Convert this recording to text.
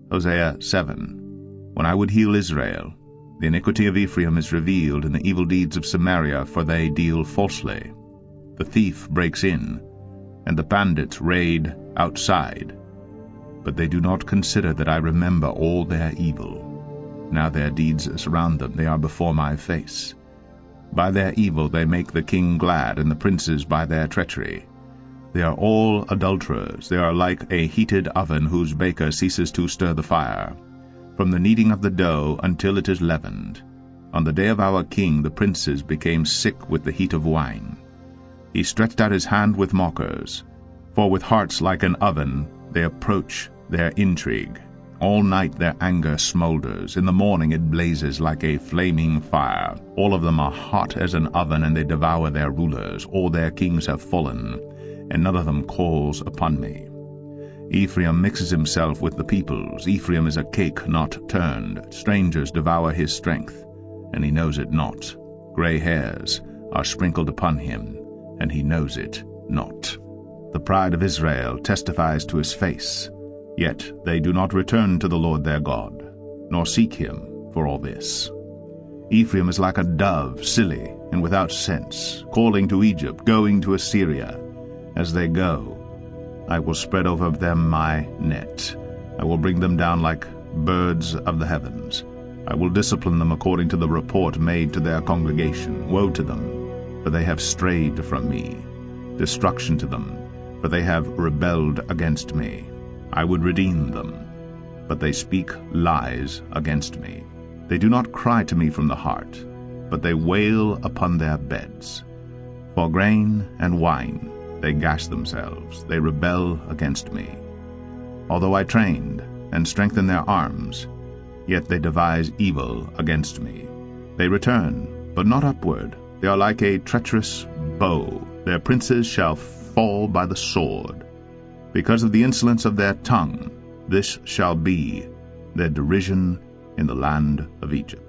Hosea 7. When I would heal Israel, the iniquity of Ephraim is revealed in the evil deeds of Samaria, for they deal falsely. The thief breaks in, and the bandit raid outside. But they do not consider that I remember all their evil. Now their deeds surround them, they are before my face. By their evil they make the king glad, and the princes by their treachery. They are all adulterers. They are like a heated oven whose baker ceases to stir the fire, from the kneading of the dough until it is leavened. On the day of our king the princes became sick with the heat of wine. He stretched out his hand with mockers, for with hearts like an oven they approach their intrigue. All night their anger smolders. In the morning it blazes like a flaming fire. All of them are hot as an oven, and they devour their rulers. All their kings have fallen, and none of them calls upon me. Ephraim mixes himself with the peoples. Ephraim is a cake not turned. Strangers devour his strength, and he knows it not. Gray hairs are sprinkled upon him, and he knows it not. The pride of Israel testifies to his face, yet they do not return to the Lord their God, nor seek him for all this. Ephraim is like a dove, silly and without sense, calling to Egypt, going to Assyria. As they go, I will spread over them my net. I will bring them down like birds of the heavens. I will discipline them according to the report made to their congregation. Woe to them, for they have strayed from me. Destruction to them, for they have rebelled against me. I would redeem them, but they speak lies against me. They do not cry to me from the heart, but they wail upon their beds. For grain and wine they gash themselves, they rebel against me. Although I trained and strengthened their arms, yet they devise evil against me. They return, but not upward. They are like a treacherous bow. Their princes shall fall by the sword. Because of the insolence of their tongue, this shall be their derision in the land of Egypt.